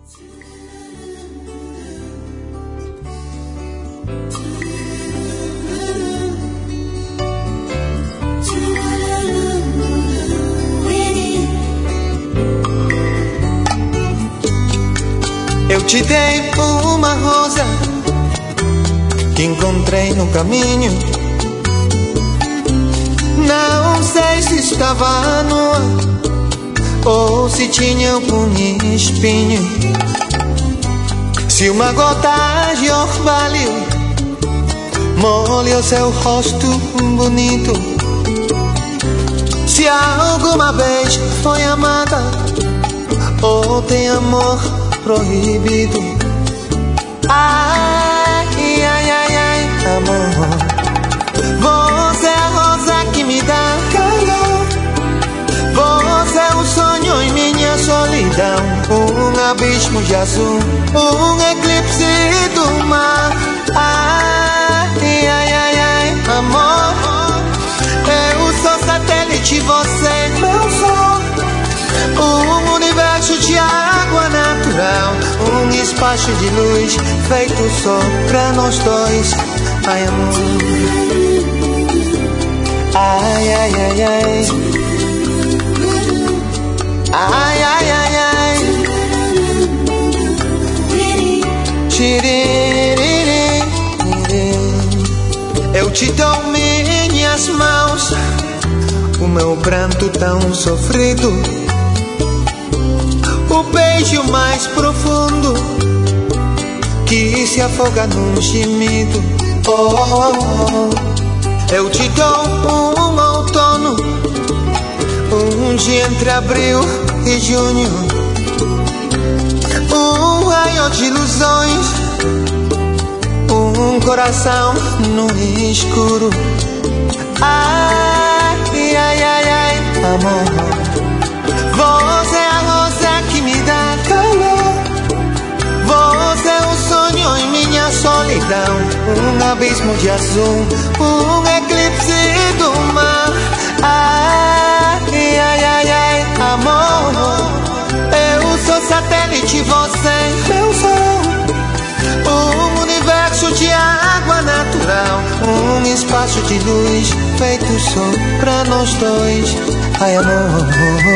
Eu te dei uma rosa que encontrei no caminho. Não sei se estava nua ou se tinha um espinho. Se uma gota de orvalho molha o seu rosto bonito. Se alguma vez foi amada ou tem amor proibido. Ai, ai, ai, ai, amor, você é a rosa que me dá calor. Você é um sonho em minha solidão, um abismo de azul, um eclipse do mar. Ai, ai, ai, ai, amor, eu sou satélite, você meu sol. Um universo de água natural, um espaço de luz feito só pra nós dois. Ai, amor, ai, ai, ai, ai, ai, ai, ai, ai, tiririri. Eu te dou minhas mãos, o meu pranto tão sofrido, o beijo mais profundo que se afoga num gemido. Oh, oh, oh. Eu te dou um outono, um dia entre abril e junho, um raio de ilusões, um coração no escuro. Ai, ai, ai, ai, amor, você é a rosa que me dá calor. Você é um sonho em minha solidão, um abismo de azul, um eclipse do mar. Ai, ai, ai, ai, amor, eu sou satélite, você meu sol. Um universo de água natural, um espaço de luz feito só pra nós dois. Ai, amor,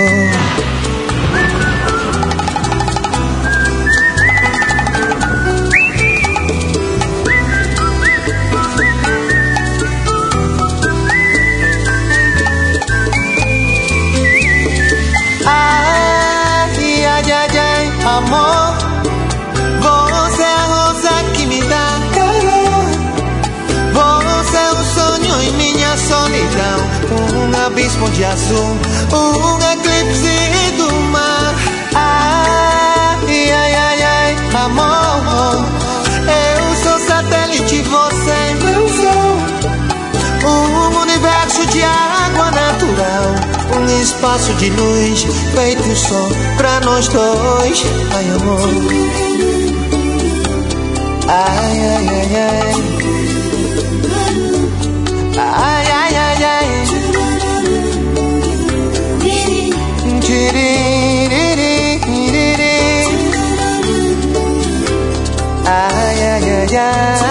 amor, você é a rosa que me dá calor. Você é um sonho em minha solidão, um abismo de azul, um eclipse do mar. Ai, ai, ai, ai, amor, eu sou satélite, você é meu sol. Um universo de água natural, um espaço de luz feito só pra nós dois. Ai, amor, ai, ai, ai, ai, ai, ai, ai, ai, tiririri. Ai, ai, ai, ai.